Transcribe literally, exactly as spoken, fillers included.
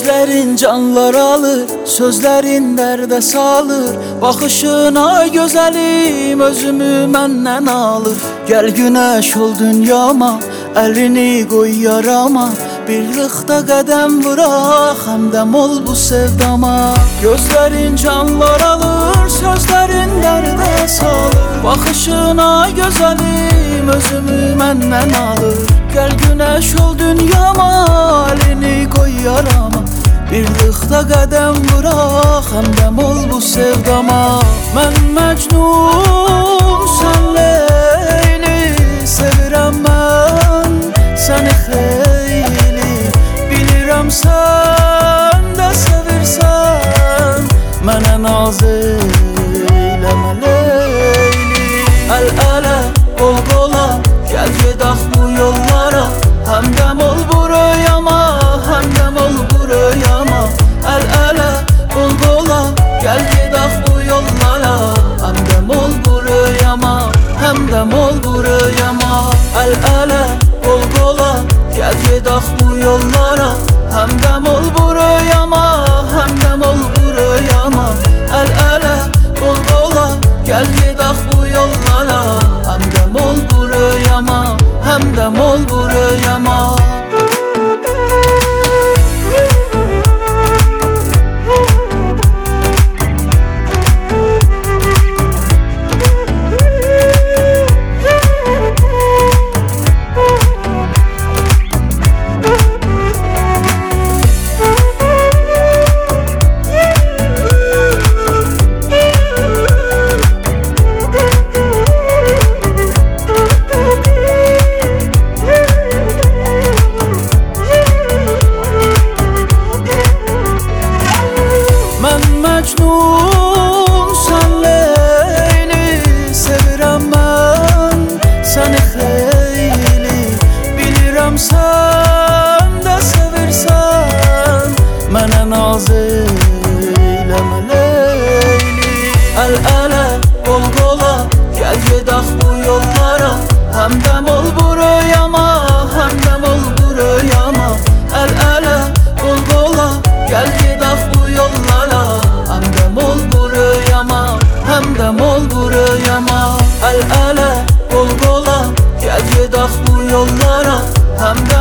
Gözlerin canlar alır, sözlerin derde salır. Bakışına güzelim özümü menden alır. Gel güneş ol dünyama, elini koy yarama. Birlikte kadem bırak, hemdem ol bu sevdama. Gözlerin canlar alır, sözlerin derde salır. Bakışına güzelim özümü menden alır. Gel güneş ol dünyama, elini koy yarama. Birlikte kadem bırak, hemdem ol bu sevdama. Ben Mecnun, sen Leyli, sevirem ben seni xeyli. Bilirəm sen de sevirsen, mənə naz eyləmə Leyli. El-ələ, qol-qola, gel gedək bu yollara. Həmdəm ol bu röyama, həmdəm ol bu röyama. El-ələ, qol-qola, gel gedək bu yollara. Həmdəm ol bu röyama, həmdəm ol bu röyama. El-ələ, qol-qola, gel gedək bu yollara. Həmdəm ol bu röyama, həmdəm ol bu röyama. El-ələ, qol-qola, gel gedək bu yollara. Həmdəm ol bu röyama, həmdəm ol bu röyama. Mecnun, sen Leyli, sevirəm mən səni xeyli. Bilirəm sen de sevirsən, mənə naz eyləmə Leyli. El-ələ, qol-qola, gel gedək bu yollara. Həmdəm ol bu röyama, həmdəm ol bu röyama. El-ələ, qol-qola, gel gedək bu yollara. Həmdəm ol bu röyama, həmdəm ol bu röyama. El-ələ, qol-qola, gel gedək bu yollara. Həmdəm